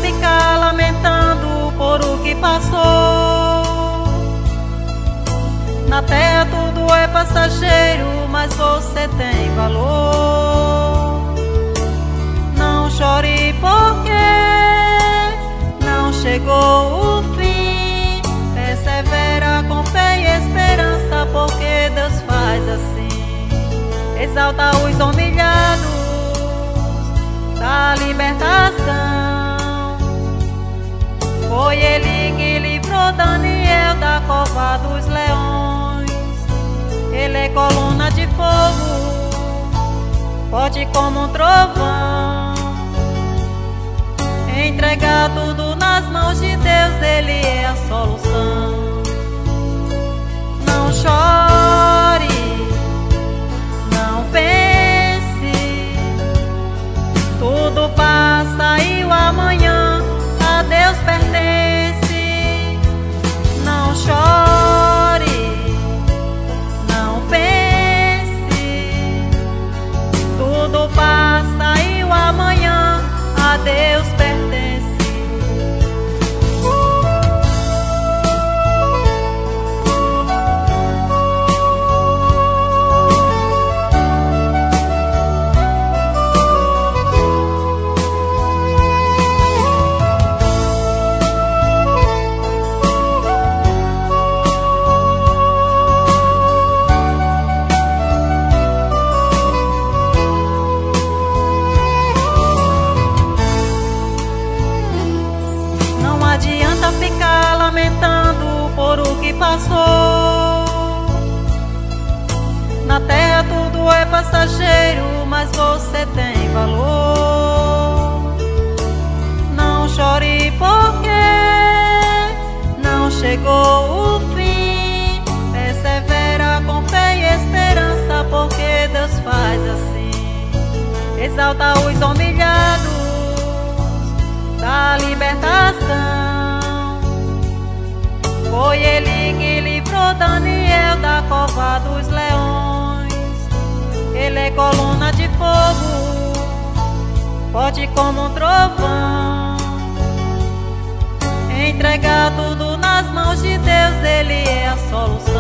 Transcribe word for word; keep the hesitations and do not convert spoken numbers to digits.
ficar lamentando por o que passou. Na terra tudo é passageiro, mas você tem valor. Não chore porque não chegou o fim. Persevera com fé e esperança, porque Deus faz assim. Exalta os humilhados da libertação. Foi Ele que livrou Daniel da cova dos leões. Ele é coluna de fogo, forte como um trovão. Entregar tudo nas mãos de Deus, Ele é a solução. Não chore, não pense, tudo passa e o amanhã a Deus pertence. Não chore, não pense, tudo passa e o amanhã a Deus pertence. Não adianta ficar lamentando por o que passou. Na terra tudo é passageiro, mas você tem valor. Não chore porque não chegou o fim. Persevera com fé e esperança, porque Deus faz assim. Exalta os humilhados da libertação. Foi Ele que livrou Daniel da cova dos leões. Ele é coluna de fogo, forte como um trovão. Entregar tudo nas mãos de Deus, Ele é a solução.